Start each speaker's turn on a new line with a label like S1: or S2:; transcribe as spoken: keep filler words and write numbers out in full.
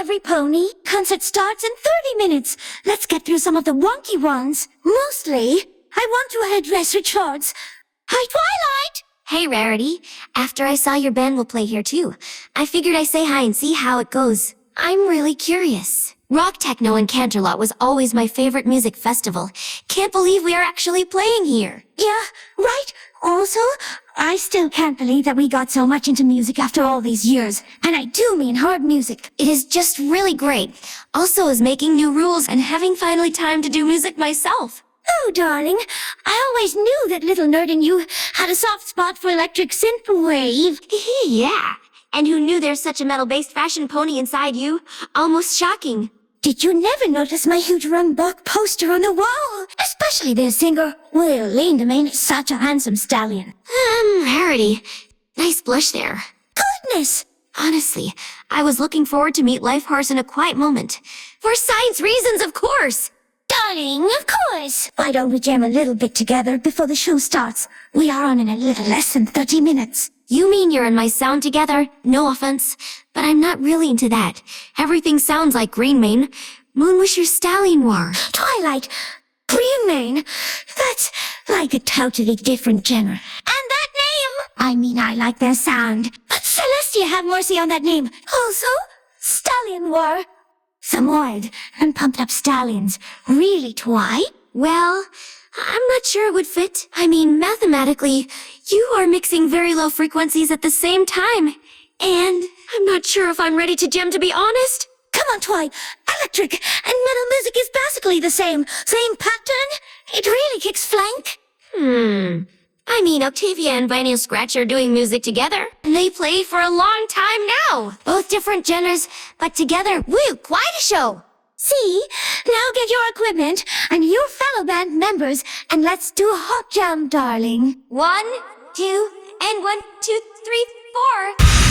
S1: every pony. Concert starts in thirty minutes. Let's get through some of the wonky ones. Mostly, I want to hairdresser charts. Hi, Twilight!
S2: Hey, Rarity. After I saw your band will play here too, I figured I'd say hi and see how it goes. I'm really curious. Rock Techno in Canterlot was always my favorite music festival. Can't believe we are actually playing here.
S1: Yeah, right. Also, I still can't believe that we got so much into music after all these years. And I do mean hard music.
S2: It is just really great. Also is making new rules and having finally time to do music myself.
S1: Oh, darling, I always knew that little nerd in you had a soft spot for electric synthwave.
S2: Yeah. And who knew there's such a metal-based fashion pony inside you? Almost shocking.
S1: Did you never notice my huge Rumbok poster on the wall? Especially their singer, Will Lindemann is such a handsome stallion.
S2: Um, Rarity. Nice blush there.
S1: Goodness!
S2: Honestly, I was looking forward to meet Life Horse in a quiet moment. For science reasons, of course!
S1: Darling, of course! Why don't we jam a little bit together before the show starts? We are on in a little less than thirty minutes.
S2: You mean you're and my sound together? No offense, but I'm not really into that. Everything sounds like Greenmane. Moonwisher Stallion War.
S1: Twilight, Greenmane, that's like a totally different genre. And that name! I mean, I like their sound. But Celestia, have mercy on that name. Also, Stallion War. Some wild and pumped up stallions. Really, Twi?
S2: Well, I'm not sure it would fit. I mean, mathematically, you are mixing very low frequencies at the same time. And I'm not sure if I'm ready to jam, to be honest.
S1: Come on, Twi. Electric and metal music is basically the same. Same pattern. It really kicks flank.
S2: Hmm. I mean, Octavia and Vinyl Scratch are doing music together. And they played for a long time now. Both different genres, but together, woo, quite a show.
S1: See? Now get your equipment and your fellow band members and let's do a hot jam, darling.
S2: One, two, and one, two, three, four.